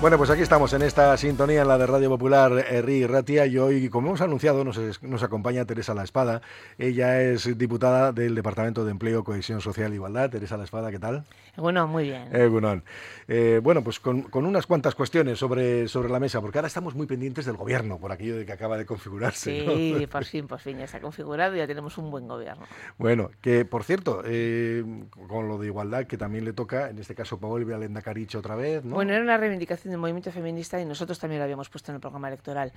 Bueno, pues aquí estamos en esta sintonía en la de Radio Popular, Herri Ratia, y hoy, como hemos anunciado, nos acompaña Teresa La Espada. Ella es diputada del Departamento de Empleo, Cohesión Social e Igualdad. Teresa La Espada, ¿qué tal? Bueno, muy bien. Gunón. Bueno, pues con unas cuantas cuestiones sobre la mesa, porque ahora estamos muy pendientes del gobierno, por aquello de que acaba de configurarse, Sí, ¿no? por fin ya se ha configurado y ya tenemos un buen gobierno. Bueno, que por cierto, con lo de igualdad, que también le toca, en este caso vuelve al Endacaricho otra vez, ¿no? Bueno, era una reivindicación del movimiento feminista y nosotros también lo habíamos puesto en el programa electoral.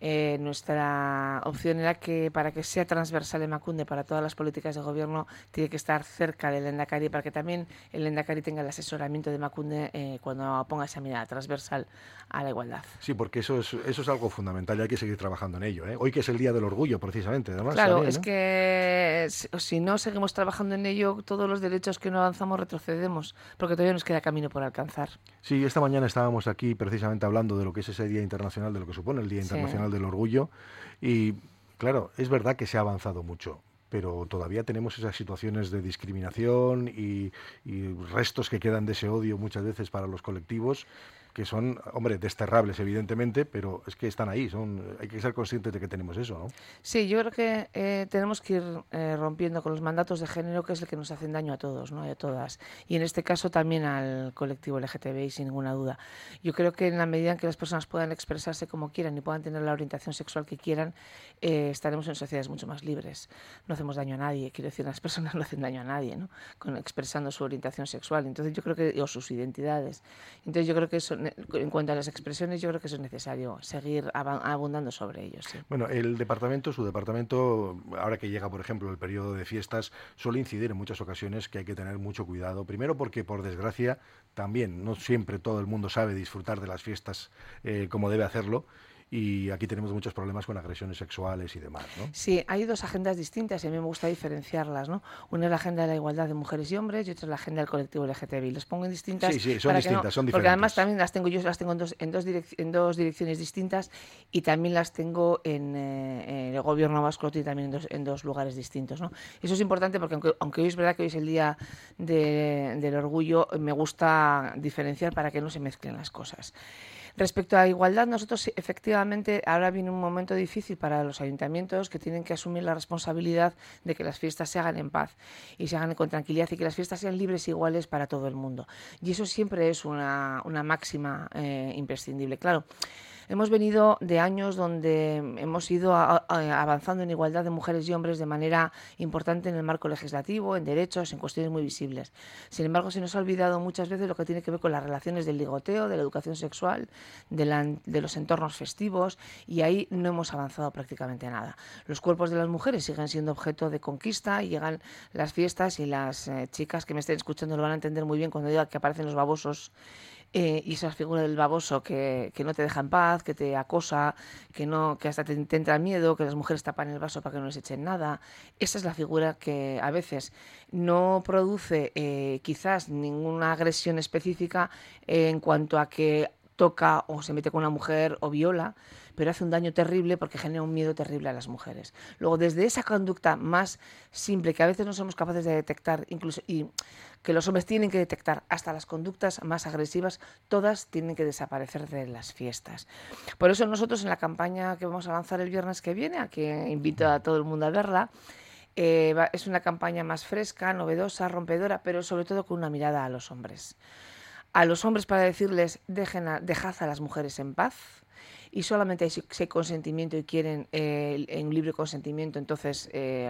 Nuestra opción era que para que sea transversal Emakunde para todas las políticas de gobierno tiene que estar cerca del Lehendakari, para que también el Lehendakari tenga el asesoramiento de Emakunde cuando ponga esa mirada transversal a la igualdad. Sí, porque eso es algo fundamental y hay que seguir trabajando en ello, ¿eh? Hoy que es el Día del Orgullo, precisamente, además. Claro, También, es ¿no? que si no seguimos trabajando en ello, todos los derechos que no avanzamos retrocedemos, porque todavía nos queda camino por alcanzar. Sí, esta mañana estábamos aquí precisamente hablando de lo que es ese Día Internacional, de lo que supone el Día Internacional del Orgullo, y claro, es verdad que se ha avanzado mucho, pero todavía tenemos esas situaciones de discriminación y restos que quedan de ese odio muchas veces para los colectivos, que son, hombre, desterrables evidentemente, pero es que están ahí, hay que ser conscientes de que tenemos eso, ¿no? Sí, yo creo que tenemos que ir rompiendo con los mandatos de género, que es el que nos hacen daño a todos, ¿no? Y a todas. Y en este caso también al colectivo LGTBI, sin ninguna duda. Yo creo que en la medida en que las personas puedan expresarse como quieran y puedan tener la orientación sexual que quieran, estaremos en sociedades mucho más libres. No hacemos daño a nadie, quiero decir, las personas no hacen daño a nadie, ¿no? Expresando su orientación sexual. Entonces yo creo que, o sus identidades. Entonces yo creo que eso, en cuanto a las expresiones, yo creo que eso es necesario, seguir abundando sobre ello. Sí. Bueno, su departamento, ahora que llega, por ejemplo, el periodo de fiestas, suele incidir en muchas ocasiones que hay que tener mucho cuidado. Primero porque, por desgracia, también no siempre todo el mundo sabe disfrutar de las fiestas como debe hacerlo. Y aquí tenemos muchos problemas con agresiones sexuales y demás, ¿no? Sí, hay dos agendas distintas y a mí me gusta diferenciarlas, ¿no? Una es la agenda de la igualdad de mujeres y hombres y otra es la agenda del colectivo LGTBI. Las pongo en distintas. Sí, son distintas, son diferentes. Porque además también las tengo en dos direcciones distintas y también las tengo en el gobierno vasco y también en dos lugares distintos, ¿no? Eso es importante porque aunque hoy es verdad que hoy es el día del orgullo, me gusta diferenciar para que no se mezclen las cosas. Respecto a la igualdad, nosotros efectivamente ahora viene un momento difícil para los ayuntamientos que tienen que asumir la responsabilidad de que las fiestas se hagan en paz y se hagan con tranquilidad y que las fiestas sean libres e iguales para todo el mundo. Y eso siempre es una máxima imprescindible. Claro, hemos venido de años donde hemos ido avanzando en igualdad de mujeres y hombres de manera importante en el marco legislativo, en derechos, en cuestiones muy visibles. Sin embargo, se nos ha olvidado muchas veces lo que tiene que ver con las relaciones del ligoteo, de la educación sexual, de los entornos festivos, y ahí no hemos avanzado prácticamente nada. Los cuerpos de las mujeres siguen siendo objeto de conquista y llegan las fiestas y las chicas que me estén escuchando lo van a entender muy bien cuando diga que aparecen los babosos. Y esa figura del baboso que no te deja en paz, que te acosa, que hasta te entra miedo, que las mujeres tapan el vaso para que no les echen nada. Esa es la figura que a veces no produce quizás ninguna agresión específica en cuanto a que toca o se mete con una mujer o viola, pero hace un daño terrible porque genera un miedo terrible a las mujeres. Luego, desde esa conducta más simple que a veces no somos capaces de detectar, incluso y que los hombres tienen que detectar, hasta las conductas más agresivas, todas tienen que desaparecer de las fiestas. Por eso nosotros en la campaña que vamos a lanzar el viernes que viene, a que invito a todo el mundo a verla, es una campaña más fresca, novedosa, rompedora, pero sobre todo con una mirada a los hombres. A los hombres para decirles, dejad a las mujeres en paz, y solamente si hay consentimiento y quieren un libre consentimiento, entonces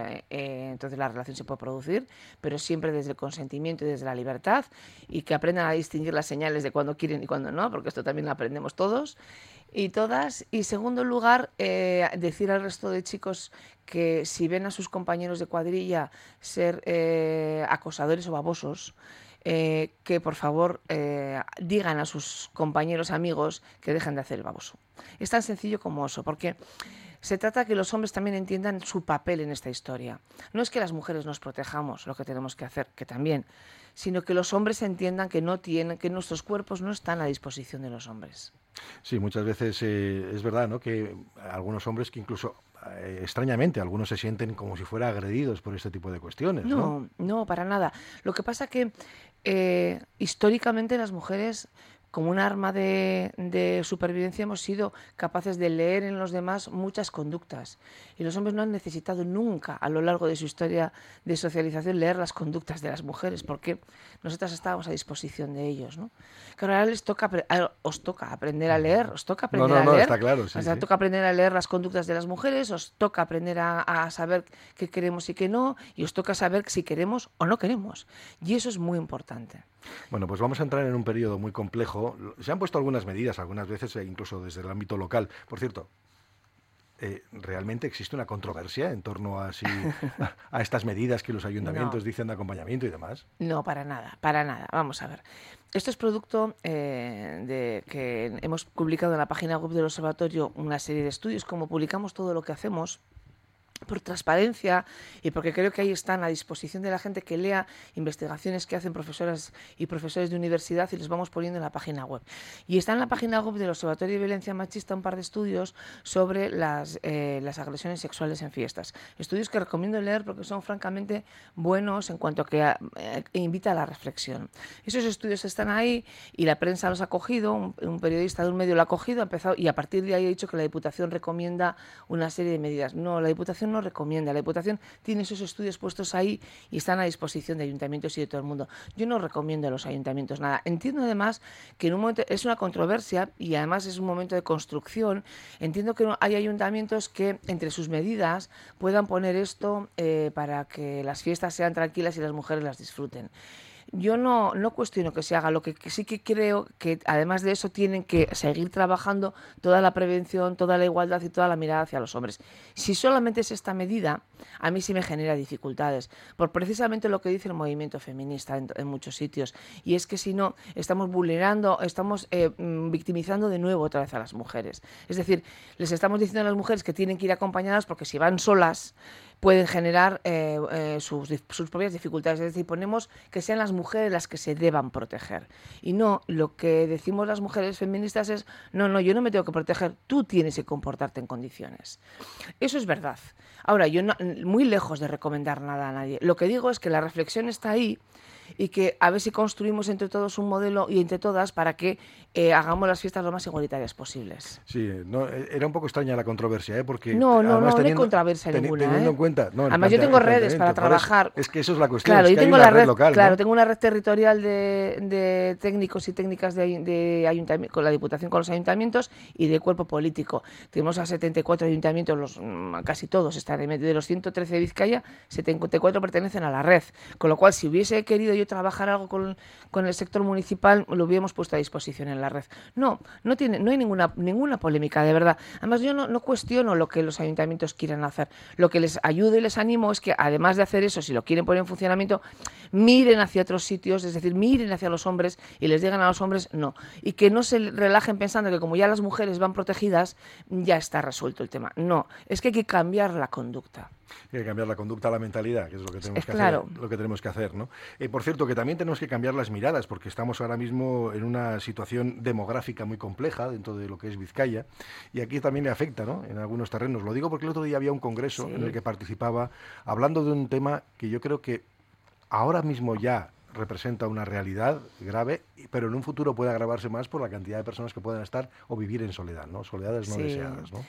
la relación se puede producir, pero siempre desde el consentimiento y desde la libertad, y que aprendan a distinguir las señales de cuando quieren y cuando no, porque esto también lo aprendemos todos y todas. Y segundo lugar, decir al resto de chicos que si ven a sus compañeros de cuadrilla ser acosadores o babosos, que por favor digan a sus compañeros amigos que dejen de hacer el baboso. Es tan sencillo como eso, porque se trata de que los hombres también entiendan su papel en esta historia. No es que las mujeres nos protejamos, lo que tenemos que hacer, que también, sino que los hombres entiendan que nuestros cuerpos no están a disposición de los hombres. Sí, muchas veces es verdad, ¿no?, que algunos hombres que incluso extrañamente algunos se sienten como si fueran agredidos por este tipo de cuestiones, ¿no? No, para nada. Lo que pasa que históricamente las mujeres como un arma de supervivencia, hemos sido capaces de leer en los demás muchas conductas. Y los hombres no han necesitado nunca, a lo largo de su historia de socialización, leer las conductas de las mujeres, porque nosotras estábamos a disposición de ellos, ¿no? Claro, ahora os toca aprender a leer, os toca aprender a leer. Está claro, sí, Os toca aprender a leer las conductas de las mujeres, os toca aprender a saber qué queremos y qué no, y os toca saber si queremos o no queremos. Y eso es muy importante. Bueno, pues vamos a entrar en un periodo muy complejo. Se han puesto algunas medidas, algunas veces incluso desde el ámbito local. Por cierto, ¿realmente existe una controversia en torno a estas medidas que los ayuntamientos dicen de acompañamiento y demás? No, para nada, para nada. Vamos a ver. Esto es producto de que hemos publicado en la página web del Observatorio una serie de estudios, como publicamos todo lo que hacemos, por transparencia y porque creo que ahí están a disposición de la gente que lea investigaciones que hacen profesoras y profesores de universidad, y los vamos poniendo en la página web. Y está en la página web del Observatorio de Violencia Machista un par de estudios sobre las agresiones sexuales en fiestas. Estudios que recomiendo leer porque son francamente buenos en cuanto a que invita a la reflexión. Esos estudios están ahí y la prensa los ha cogido, un periodista de un medio lo ha cogido, ha empezado, y a partir de ahí ha dicho que la Diputación recomienda una serie de medidas. No, la Diputación no recomienda. La Diputación tiene esos estudios puestos ahí y están a disposición de ayuntamientos y de todo el mundo. Yo no recomiendo a los ayuntamientos nada. Entiendo además que en un momento es una controversia y además es un momento de construcción. Entiendo que hay ayuntamientos que entre sus medidas puedan poner esto para que las fiestas sean tranquilas y las mujeres las disfruten. Yo no cuestiono que se haga, lo que sí que creo que además de eso tienen que seguir trabajando toda la prevención, toda la igualdad y toda la mirada hacia los hombres. Si solamente es esta medida, a mí sí me genera dificultades, por precisamente lo que dice el movimiento feminista en muchos sitios, y es que si no, estamos vulnerando, estamos victimizando de nuevo otra vez a las mujeres. Es decir, les estamos diciendo a las mujeres que tienen que ir acompañadas porque si van solas pueden generar sus propias dificultades. Es decir, ponemos que sean las mujeres las que se deban proteger. Y no, lo que decimos las mujeres feministas es, no, yo no me tengo que proteger, tú tienes que comportarte en condiciones. Eso es verdad. Ahora, yo muy lejos de recomendar nada a nadie. Lo que digo es que la reflexión está ahí y que a ver si construimos entre todos un modelo y entre todas para que hagamos las fiestas lo más igualitarias posibles. Sí, era un poco extraña la controversia, porque no hay controversia ninguna. Teniendo en cuenta, además yo tengo redes para trabajar. Es que eso es la cuestión. Claro, es yo que tengo hay la una red local, claro, ¿no? tengo una red territorial de técnicos y técnicas de ayuntamiento, con la Diputación, con los ayuntamientos y de cuerpo político. Tenemos a 74 ayuntamientos, casi todos están en medio de los 113 de Vizcaya, 74 pertenecen a la red, con lo cual si hubiese querido yo trabajar algo con el sector municipal, lo hubiéramos puesto a disposición en la red. No hay ninguna polémica, de verdad. Además, yo no cuestiono lo que los ayuntamientos quieran hacer. Lo que les ayudo y les animo es que, además de hacer eso, si lo quieren poner en funcionamiento, miren hacia otros sitios, es decir, miren hacia los hombres y les digan a los hombres no. Y que no se relajen pensando que como ya las mujeres van protegidas, ya está resuelto el tema. No, es que hay que cambiar la conducta. Hay que cambiar la conducta, la mentalidad, que es lo que tenemos claro. lo que tenemos que hacer, ¿no? Por cierto, que también tenemos que cambiar las miradas, porque estamos ahora mismo en una situación demográfica muy compleja dentro de lo que es Vizcaya, y aquí también le afecta, ¿no?, en algunos terrenos. Lo digo porque el otro día había un congreso en el que participaba, hablando de un tema que yo creo que ahora mismo ya representa una realidad grave, pero en un futuro puede agravarse más por la cantidad de personas que puedan estar o vivir en soledad, ¿no? Soledades no deseadas, ¿no?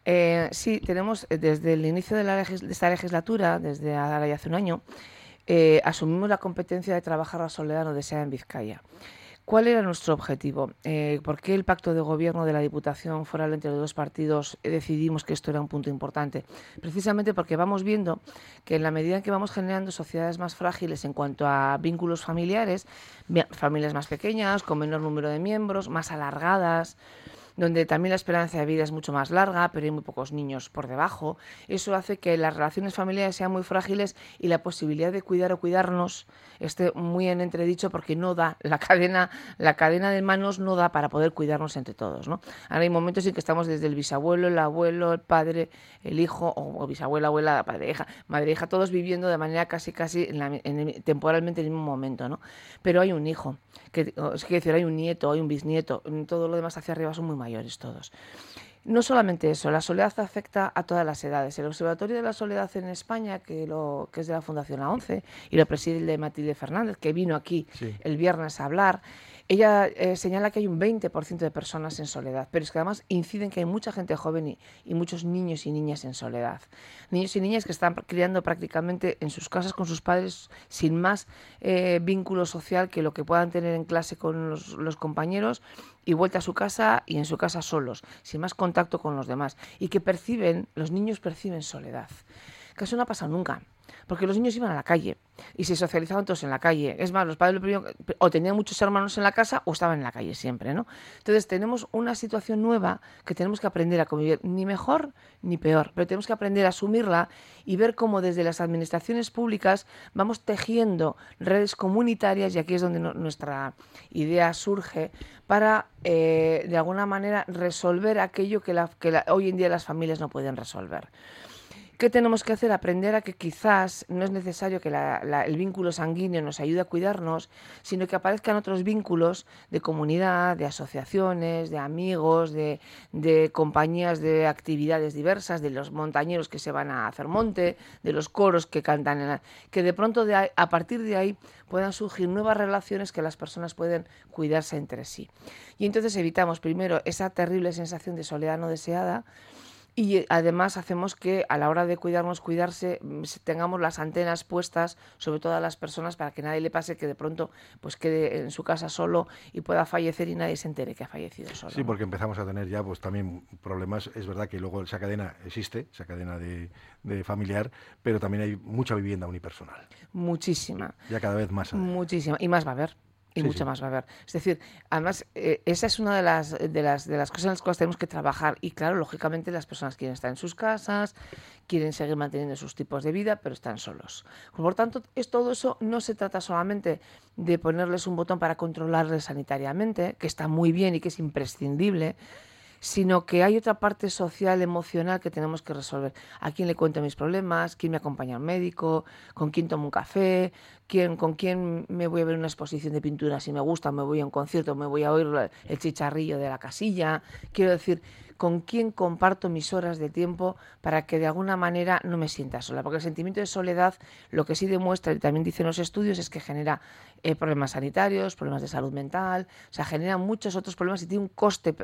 Sí, tenemos desde el inicio de esta legislatura, desde ahora ya hace un año, asumimos la competencia de trabajar la soledad no deseada en Vizcaya. ¿Cuál era nuestro objetivo? ¿Por qué el pacto de gobierno de la Diputación Foral entre los dos partidos decidimos que esto era un punto importante? Precisamente porque vamos viendo que en la medida en que vamos generando sociedades más frágiles en cuanto a vínculos familiares, familias más pequeñas, con menor número de miembros, más alargadas, donde también la esperanza de vida es mucho más larga, pero hay muy pocos niños por debajo. Eso hace que las relaciones familiares sean muy frágiles y la posibilidad de cuidar o cuidarnos esté muy en entredicho, porque no da, la cadena de manos no da para poder cuidarnos entre todos, ¿no? Ahora hay momentos en que estamos desde el bisabuelo, el abuelo, el padre, el hijo, o bisabuela, abuela, padre, hija, madre, hija, todos viviendo de manera casi temporalmente en el mismo momento, ¿no? Pero hay un hijo, es decir, hay un nieto, hay un bisnieto, todo lo demás hacia arriba son muy mayores todos. No solamente eso, la soledad afecta a todas las edades. El Observatorio de la Soledad en España, que es de la Fundación La 11, y lo preside el de Matilde Fernández, que vino aquí el viernes a hablar, Ella señala que hay un 20% de personas en soledad, pero es que además inciden que hay mucha gente joven y muchos niños y niñas en soledad. Niños y niñas que están criando prácticamente en sus casas con sus padres sin más vínculo social que lo que puedan tener en clase con los compañeros y vuelta a su casa y en su casa solos, sin más contacto con los demás. Y que los niños perciben soledad. Que eso no ha pasado nunca. Porque los niños iban a la calle y se socializaban todos en la calle. Es más, los padres o tenían muchos hermanos en la casa o estaban en la calle siempre, ¿no? Entonces tenemos una situación nueva que tenemos que aprender a convivir, ni mejor ni peor, pero tenemos que aprender a asumirla y ver cómo desde las administraciones públicas vamos tejiendo redes comunitarias, y aquí es donde nuestra idea surge, para de alguna manera resolver aquello que hoy en día las familias no pueden resolver. ¿Qué tenemos que hacer? Aprender a que quizás no es necesario que el vínculo sanguíneo nos ayude a cuidarnos, sino que aparezcan otros vínculos de comunidad, de asociaciones, de amigos, de compañías de actividades diversas, de los montañeros que se van a hacer monte, de los coros que cantan, que de pronto a partir de ahí puedan surgir nuevas relaciones que las personas pueden cuidarse entre sí. Y entonces evitamos primero esa terrible sensación de soledad no deseada. Y además hacemos que a la hora de cuidarse, tengamos las antenas puestas sobre todas las personas para que nadie le pase que de pronto pues quede en su casa solo y pueda fallecer y nadie se entere que ha fallecido solo. Sí, porque empezamos a tener ya pues también problemas. Es verdad que luego esa cadena existe, esa cadena de familiar, pero también hay mucha vivienda unipersonal. Muchísima. Ya cada vez más. Muchísima. Y más va a haber. Y sí, mucho sí. Más va a haber. Es decir, además, esa es una de las cosas en las cuales tenemos que trabajar. Y claro, lógicamente las personas quieren estar en sus casas, quieren seguir manteniendo sus tipos de vida, pero están solos. Por tanto, todo eso no se trata solamente de ponerles un botón para controlarles sanitariamente, que está muy bien y que es imprescindible, sino que hay otra parte social, emocional que tenemos que resolver. ¿A quién le cuento mis problemas? ¿Quién me acompaña al médico? ¿Con quién tomo un café? ¿Con quién me voy a ver una exposición de pintura? Si me gusta, me voy a un concierto, me voy a oír el chicharrillo de la casilla. Quiero decir, ¿con quién comparto mis horas de tiempo para que de alguna manera no me sienta sola? Porque el sentimiento de soledad, lo que sí demuestra, y también dicen los estudios, es que genera problemas sanitarios, problemas de salud mental, o sea, genera muchos otros problemas y tiene un coste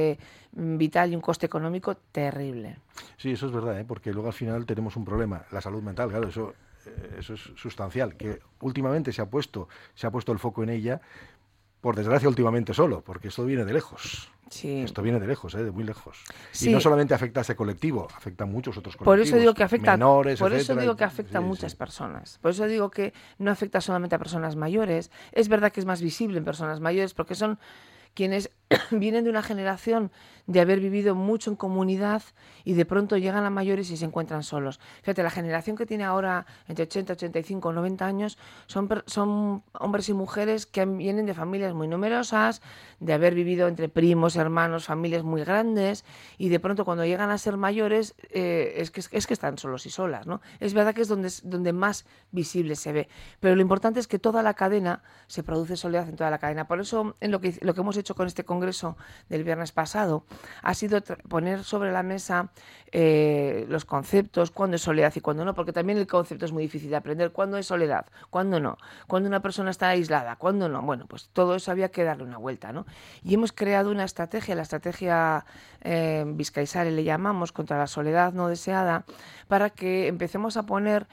vital y un coste económico terrible. Sí, eso es verdad, porque luego al final tenemos un problema, la salud mental, claro, eso es sustancial, que últimamente se ha puesto el foco en ella, por desgracia últimamente solo, porque esto viene de lejos. Sí. Esto viene de lejos, de muy lejos. Sí. Y no solamente afecta a ese colectivo, afecta a muchos otros colectivos. Por eso digo que afecta, menores, por etcétera, eso digo que afecta a muchas personas. Por eso digo que no afecta solamente a personas mayores. Es verdad que es más visible en personas mayores porque son quienes vienen de una generación de haber vivido mucho en comunidad y de pronto llegan a mayores y se encuentran solos. Fíjate, la generación que tiene ahora entre 80, 85, 90 años son hombres y mujeres que vienen de familias muy numerosas, de haber vivido entre primos, hermanos, familias muy grandes, y de pronto cuando llegan a ser mayores es que están solos y solas, ¿no? Es verdad que es donde más visible se ve, pero lo importante es que toda la cadena, se produce soledad en toda la cadena. Por eso lo que hemos hecho con este congreso del viernes pasado ha sido poner sobre la mesa los conceptos, cuándo es soledad y cuándo no, porque también el concepto es muy difícil de aprender. ¿Cuándo es soledad? ¿Cuándo no? ¿Cuándo una persona está aislada? ¿Cuándo no? Bueno, pues todo eso había que darle una vuelta, ¿no? Y hemos creado una estrategia, la estrategia Vizcainsare le llamamos, contra la soledad no deseada, para que empecemos a poner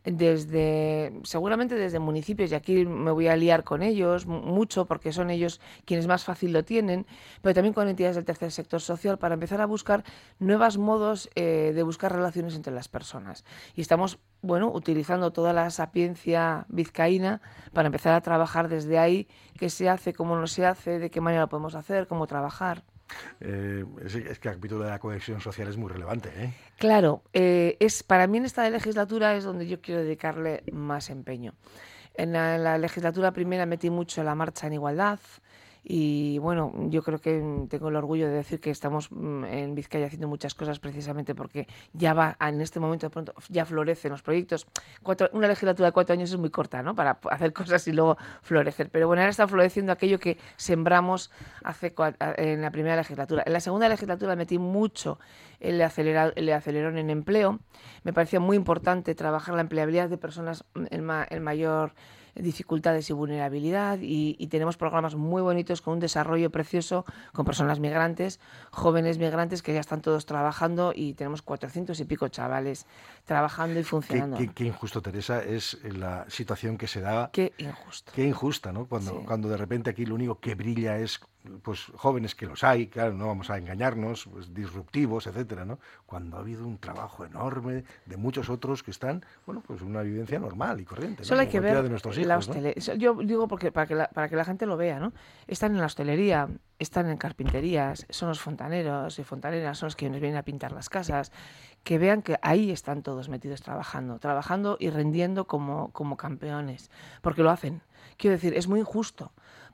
seguramente desde municipios, y aquí me voy a liar con ellos mucho porque son ellos quienes más fácil lo tienen, pero también con entidades del tercer sector social, para empezar a buscar nuevos modos de buscar relaciones entre las personas. Y estamos, utilizando toda la sapiencia vizcaína para empezar a trabajar desde ahí, qué se hace, cómo no se hace, de qué manera lo podemos hacer, cómo trabajar. Es que el capítulo de la cohesión social es muy relevante, ¿eh? Claro, para mí en esta legislatura es donde yo quiero dedicarle más empeño. En la legislatura primera metí mucho la marcha en igualdad y yo creo que tengo el orgullo de decir que estamos en Vizcaya haciendo muchas cosas precisamente porque ya en este momento de pronto ya florecen los proyectos. Una legislatura de 4 años es muy corta, ¿no? Para hacer cosas y luego florecer. Pero ahora está floreciendo aquello que sembramos en la primera legislatura. En la segunda legislatura metí mucho el acelerón en empleo. Me parecía muy importante trabajar la empleabilidad de personas en mayor dificultades y vulnerabilidad, y tenemos programas muy bonitos con un desarrollo precioso con personas migrantes, jóvenes migrantes que ya están todos trabajando, y tenemos 400 y pico chavales trabajando y funcionando. Qué injusto, Teresa, es la situación que se da. Qué injusto. Qué injusta, ¿no? Cuando de repente aquí lo único que brilla es pues jóvenes, que los hay, claro, no vamos a engañarnos, pues disruptivos, etcétera, ¿no? Cuando ha habido un trabajo enorme de muchos otros que están, bueno, pues una vivencia normal y corriente, ¿no? Solo hay que ver de nuestros hijos, la hostelería. Yo digo porque para que la gente lo vea, ¿no? Están en la hostelería, están en carpinterías, son los fontaneros y fontaneras, son los que nos vienen a pintar las casas, que vean que ahí están todos metidos trabajando y rendiendo como campeones, porque lo hacen. Quiero decir, es muy injusto,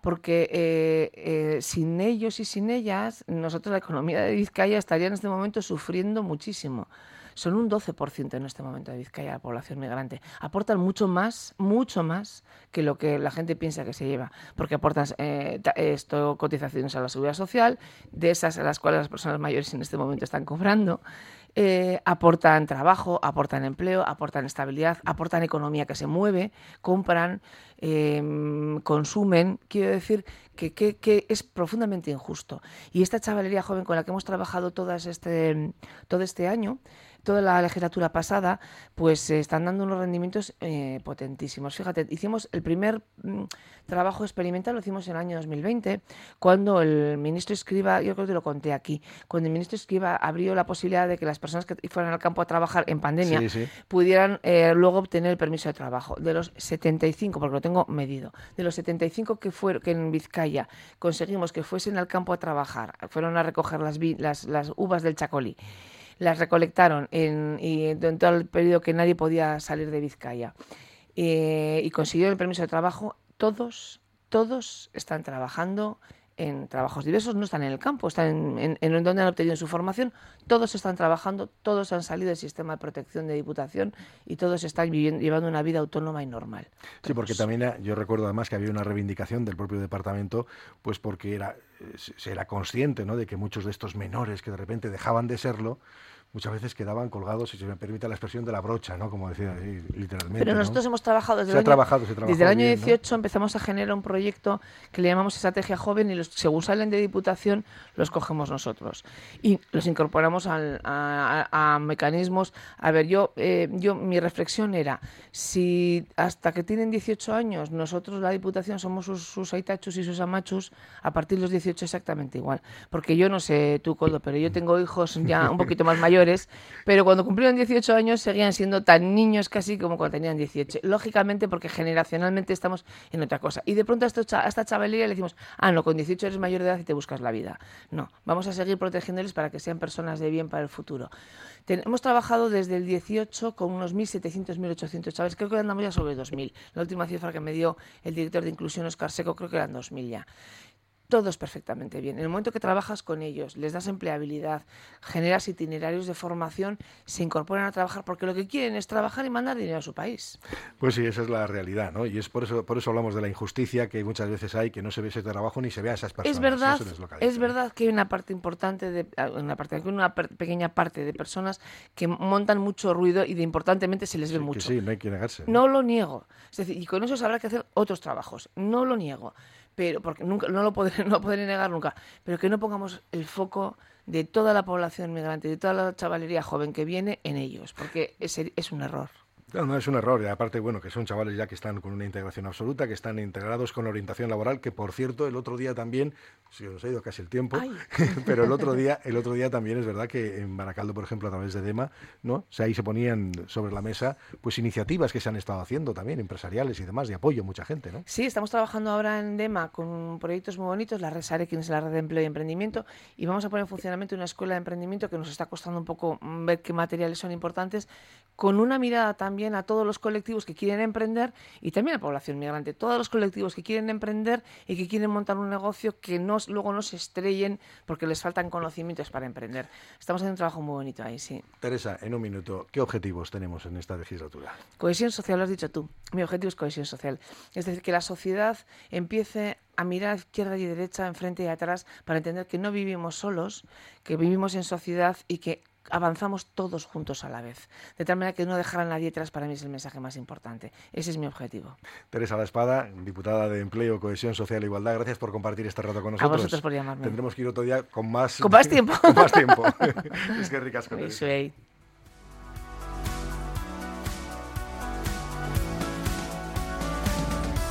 porque sin ellos y sin ellas, nosotros, la economía de Vizcaya estaría en este momento sufriendo muchísimo. Son un 12% en este momento de Vizcaya, la población migrante. Aportan mucho más que lo que la gente piensa que se lleva, porque aportan cotizaciones a la seguridad social, de esas a las cuales las personas mayores en este momento están cobrando. Aportan trabajo, aportan empleo, aportan estabilidad, aportan economía que se mueve, compran, consumen. Quiero decir que es profundamente injusto. Y esta chavalería joven con la que hemos trabajado todo este año, toda la legislatura pasada, pues están dando unos rendimientos potentísimos. Fíjate, hicimos el primer trabajo experimental, lo hicimos en el año 2020, cuando el ministro Escrivá, yo creo que lo conté aquí, cuando el ministro Escrivá abrió la posibilidad de que las personas que fueran al campo a trabajar en pandemia pudieran luego obtener el permiso de trabajo. De los 75, porque lo tengo medido, de los 75 que en Vizcaya conseguimos que fuesen al campo a trabajar, fueron a recoger las uvas del Chacolí, las recolectaron en todo el periodo que nadie podía salir de Vizcaya, y consiguieron el permiso de trabajo. Todos están trabajando en trabajos diversos, no están en el campo, están en donde han obtenido su formación. Todos están trabajando, todos han salido del sistema de protección de Diputación y todos están llevando una vida autónoma y normal. Sí, porque también yo recuerdo además que había una reivindicación del propio departamento, pues porque se era consciente, ¿no?, de que muchos de estos menores que de repente dejaban de serlo, muchas veces quedaban colgados, si se me permite la expresión, de la brocha, ¿no?, como decía literalmente. Pero nosotros hemos trabajado desde el año 18, ¿no? Empezamos a generar un proyecto que le llamamos Estrategia Joven, y según salen de Diputación los cogemos nosotros y los incorporamos a mecanismos. A ver, mi reflexión era, si hasta que tienen 18 años nosotros, la Diputación, somos sus aitachus y sus amachus, a partir de los 18 exactamente igual, porque yo no sé tú, Coldo, pero yo tengo hijos ya un poquito más mayores, pero cuando cumplieron 18 años seguían siendo tan niños casi como cuando tenían 18. Lógicamente, porque generacionalmente estamos en otra cosa. Y de pronto a esta chavalería le decimos, no, con 18 eres mayor de edad y te buscas la vida. No, vamos a seguir protegiéndoles para que sean personas de bien para el futuro. Hemos trabajado desde el 18 con unos 1.700, 1.800 chavales. Creo que andamos ya sobre 2.000. La última cifra que me dio el director de Inclusión, Óscar Seco, creo que eran 2.000 ya. Todos perfectamente bien. En el momento que trabajas con ellos, les das empleabilidad, generas itinerarios de formación, se incorporan a trabajar porque lo que quieren es trabajar y mandar dinero a su país. Pues sí, esa es la realidad, ¿no? Y es por eso hablamos de la injusticia que muchas veces hay, que no se ve ese trabajo ni se ve a esas personas. Es verdad que hay una parte importante, una pequeña parte de personas que montan mucho ruido y importantemente se les ve mucho. Sí, no hay que negarse. No lo niego. Es decir, y con eso habrá que hacer otros trabajos. No lo niego. Pero porque nunca no lo podré negar nunca, pero que no pongamos el foco de toda la población migrante, de toda la chavalería joven que viene en ellos, porque es un error. No, es un error, y aparte, bueno, que son chavales ya que están con una integración absoluta, que están integrados con la orientación laboral, que por cierto, el otro día también, se nos ha ido casi el tiempo, pero el otro día también es verdad que en Baracaldo, por ejemplo, a través de DEMA, ¿no? O sea, ahí se ponían sobre la mesa pues iniciativas que se han estado haciendo también, empresariales y demás, de apoyo a mucha gente, ¿no? Sí, estamos trabajando ahora en DEMA con proyectos muy bonitos, la red SARE, es la red de empleo y emprendimiento, y vamos a poner en funcionamiento una escuela de emprendimiento que nos está costando un poco ver qué materiales son importantes, con una mirada también a todos los colectivos que quieren emprender y también a la población migrante, todos los colectivos que quieren emprender y que quieren montar un negocio que luego no se estrellen porque les faltan conocimientos para emprender. Estamos haciendo un trabajo muy bonito ahí, sí. Teresa, en un minuto, ¿qué objetivos tenemos en esta legislatura? Cohesión social, lo has dicho tú. Mi objetivo es cohesión social. Es decir, que la sociedad empiece a mirar a izquierda y derecha, enfrente y atrás, para entender que no vivimos solos, que vivimos en sociedad y que avanzamos todos juntos a la vez. De tal manera que no dejar a nadie atrás, para mí es el mensaje más importante. Ese es mi objetivo. Teresa Laespada, diputada de Empleo, Cohesión Social e Igualdad, gracias por compartir este rato con nosotros. A vosotros por llamarme. Tendremos que ir otro día con más tiempo. Con más tiempo. Es que ricasco. Eso es.